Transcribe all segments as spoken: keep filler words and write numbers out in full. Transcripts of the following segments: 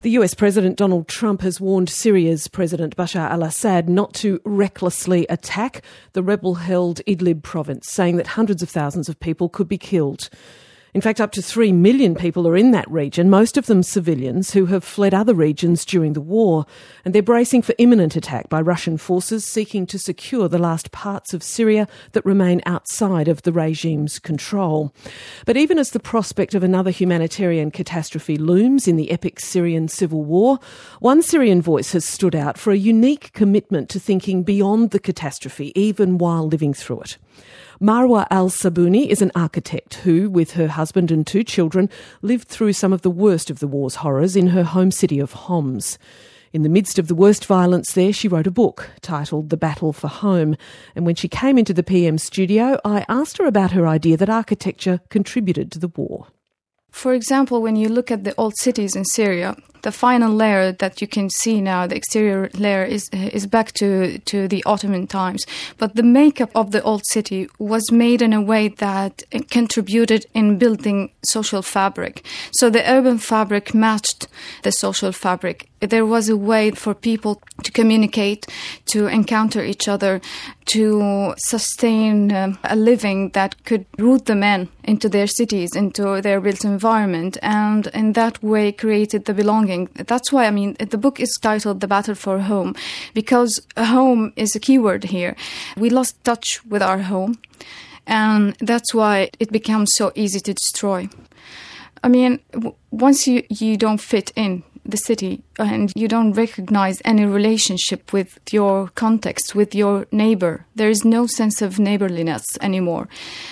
The U S President Donald Trump has warned Syria's President Bashar al-Assad not to recklessly attack the rebel-held Idlib province, saying that hundreds of thousands of people could be killed. In fact, up to three million people are in that region, most of them civilians who have fled other regions during the war, and they're bracing for imminent attack by Russian forces seeking to secure the last parts of Syria that remain outside of the regime's control. But even as the prospect of another humanitarian catastrophe looms in the epic Syrian civil war, one Syrian voice has stood out for a unique commitment to thinking beyond the catastrophe, even while living through it. Marwa al-Sabuni is an architect who, with her husband and two children, lived through some of the worst of the war's horrors in her home city of Homs. In the midst of the worst violence there, she wrote a book titled The Battle for Home. And when she came into the P M studio, I asked her about her idea that architecture contributed to the war. For example, when you look at the old cities in Syria, the final layer that you can see now, the exterior layer, is is back to, to the Ottoman times. But the makeup of the old city was made in a way that contributed in building social fabric. So the urban fabric matched the social fabric. There was a way for people to communicate, to encounter each other, to sustain um, a living that could root them in into their cities, into their built environment, and in that way created the belonging. That's why, I mean, the book is titled The Battle for Home, because home is a key word here. We lost touch with our home, and that's why it becomes so easy to destroy. I mean, w- once you, you don't fit in the city and you don't recognize any relationship with your context, with your neighbor, there is no sense of neighborliness anymore.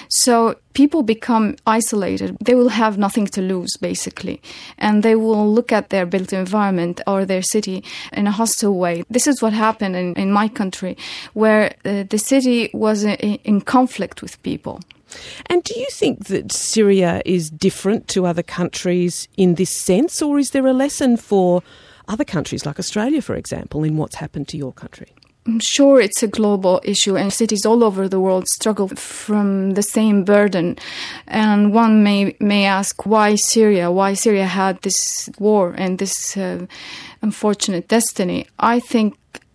So people become isolated. They will have nothing to lose, basically, and they will look at their built environment or their city in a hostile way. This is what happened in, in my country, where uh, the city was in, in conflict with people. And do you think that Syria is different to other countries in this sense, or is there a lesson for other countries like Australia, for example, in what's happened to your country? I'm sure it's a global issue, and cities all over the world struggle from the same burden. And one may may ask why Syria, why Syria had this war and this uh, unfortunate destiny. I think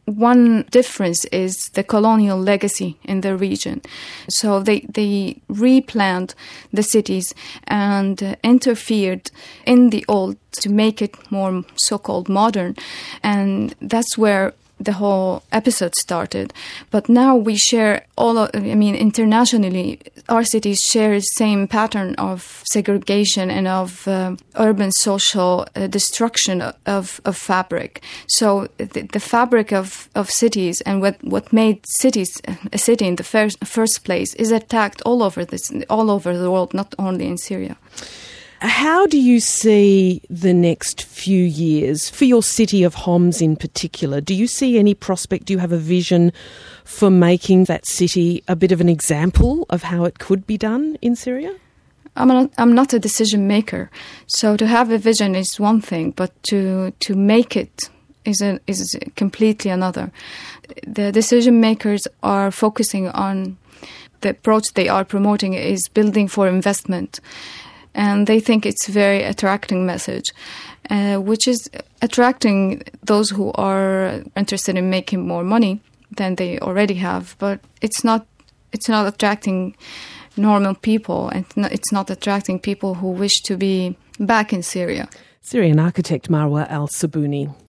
one difference is the colonial legacy in the region. So they, they replanned the cities and uh, interfered in the old to make it more so-called modern. And that's where the whole episode started. But now we share all of, I mean, internationally, our cities share the same pattern of segregation and of uh, urban social uh, destruction of, of fabric. So the, the fabric of, of cities and what, what made cities a city in the first, first place is attacked all over this, all over the world, not only in Syria. How do you see the next few years for your city of Homs in particular? Do you see any prospect? Do you have a vision for making that city a bit of an example of how it could be done in Syria? I'm not, I'm not a decision maker. So to have a vision is one thing, but to to make it is a, is completely another. The decision makers are focusing on the approach they are promoting is building for investment. And they think it's a very attracting message, uh, which is attracting those who are interested in making more money than they already have. But it's not it's not attracting normal people, and it's not attracting people who wish to be back in Syria. Syrian architect Marwa al-Sabuni.